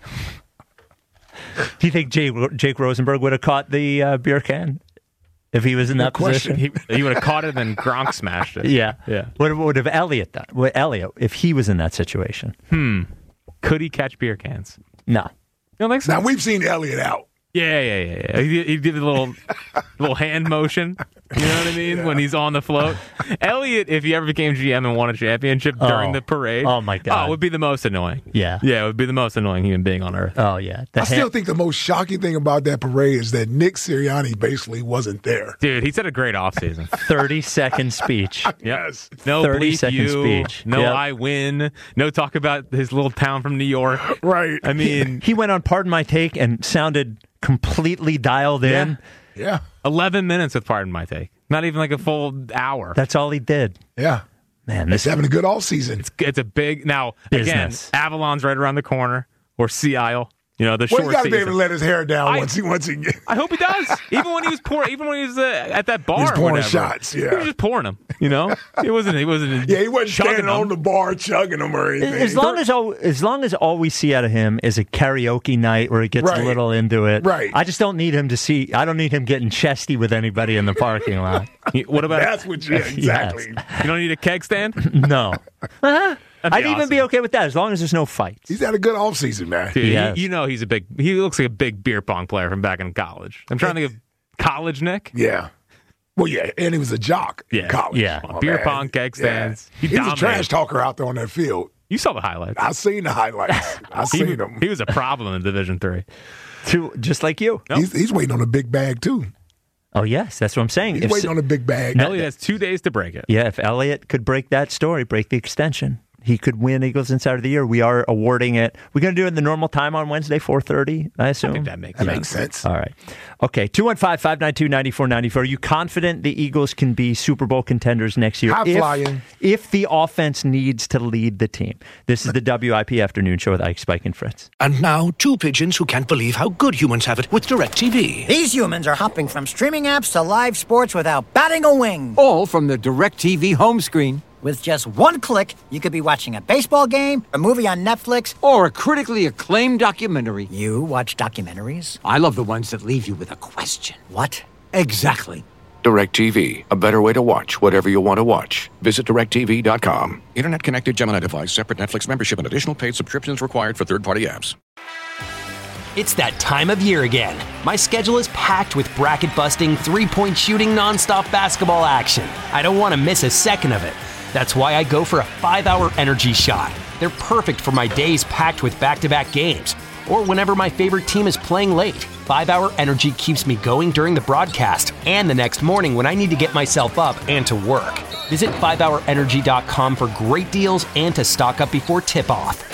Do you think Jake Rosenberg would have caught the beer can if he was in that position? He would have caught it and then Gronk smashed it. Yeah. Yeah. What would have Elliott done? Elliott, if he was in that situation? Could he catch beer cans? No. You don't think so? Now, we've seen Elliott out. Yeah. He did a little hand motion. You know what I mean? When he's on the float. Elliott, if he ever became GM and won a championship during the parade. Oh, my God. It would be the most annoying. Yeah. Yeah, it would be the most annoying human being on earth. Oh, yeah. I still think the most shocking thing about that parade is that Nick Sirianni basically wasn't there. Dude, he's had a great offseason. 30-second speech. Yes. No 30-second speech. No, yep. I win. No talk about his little town from New York. Right. I mean, he went on Pardon My Take and sounded completely dialed in. Yeah. 11 minutes with Pardon My Take. Not even like a full hour. That's all he did. Yeah. Man, he's having a good offseason. It's a big, now, business. Again, Avalon's right around the corner, or Sea Isle. You know, the short Well, he's got to be season. able to let his hair down once he I hope he does. Even when he was at that bar, He's pouring whatever. shots. Yeah, he was just pouring them. You know, he wasn't. Yeah, he wasn't standing on the bar chugging them or anything. As long as all we see out of him is a karaoke night where he gets a little into it. Right. I just don't need him to see. I don't need him getting chesty with anybody in the parking lot. What about that's what you exactly? Yes. You don't need a keg stand? No. I'd even be okay with that as long as there's no fights. He's had a good offseason, man. Dude, you know he looks like a big beer pong player from back in college. I'm trying to think of college Nick. Yeah. Well, yeah, and he was a jock in college. Yeah. Beer pong, keg stands. Yeah. He was a trash talker out there on that field. You saw the highlights. I seen the highlights. I seen them. He was a problem in Division III. Just like you. Nope. He's waiting on a big bag, too. Oh, yes. That's what I'm saying. He's waiting on a big bag. Elliott has 2 days to break it. Yeah, if Elliott could break that story, break the extension, he could win Eagles Insider of the Year. We are awarding it. We're going to do it in the normal time on Wednesday, 4:30, I assume? I think that makes sense. All right. Okay, 215-592-9494. Are you confident the Eagles can be Super Bowl contenders next year? If the offense needs to lead the team. This is the WIP Afternoon Show with Ike, Spike, and Fritz. And now, two pigeons who can't believe how good humans have it with DirecTV. These humans are hopping from streaming apps to live sports without batting a wing. All from the DirecTV home screen. With just one click, you could be watching a baseball game, a movie on Netflix, or a critically acclaimed documentary. You watch documentaries? I love the ones that leave you with a question. What? Exactly. DirecTV, a better way to watch whatever you want to watch. Visit DirecTV.com. Internet-connected Gemini device, separate Netflix membership, and additional paid subscriptions required for third-party apps. It's that time of year again. My schedule is packed with bracket-busting, three-point shooting, nonstop basketball action. I don't want to miss a second of it. That's why I go for a 5-hour energy shot. They're perfect for my days packed with back-to-back games, or whenever my favorite team is playing late. 5-hour energy keeps me going during the broadcast and the next morning when I need to get myself up and to work. Visit 5hourenergy.com for great deals and to stock up before tip-off.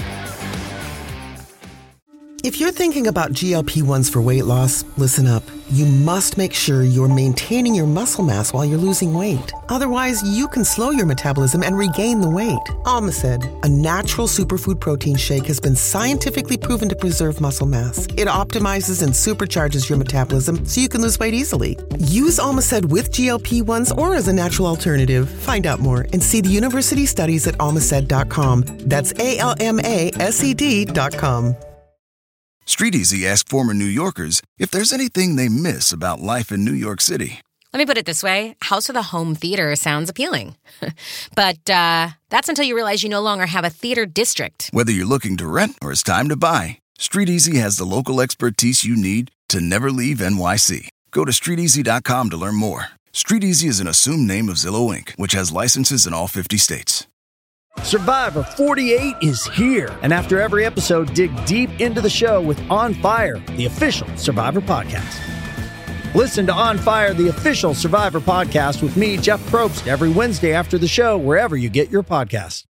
If you're thinking about GLP-1s for weight loss, listen up. You must make sure you're maintaining your muscle mass while you're losing weight. Otherwise, you can slow your metabolism and regain the weight. Almacid, a natural superfood protein shake, has been scientifically proven to preserve muscle mass. It optimizes and supercharges your metabolism so you can lose weight easily. Use Almacid with GLP-1s or as a natural alternative. Find out more and see the university studies at almacid.com. That's ALMASED.com. StreetEasy asked former New Yorkers if there's anything they miss about life in New York City. Let me put it this way. House with a home theater sounds appealing. But that's until you realize you no longer have a theater district. Whether you're looking to rent or it's time to buy, StreetEasy has the local expertise you need to never leave NYC. Go to StreetEasy.com to learn more. StreetEasy is an assumed name of Zillow Inc., which has licenses in all 50 states. Survivor 48 is here. And after every episode, dig deep into the show with On Fire, the official Survivor podcast. Listen to On Fire, the official Survivor podcast with me, Jeff Probst, every Wednesday after the show, wherever you get your podcasts.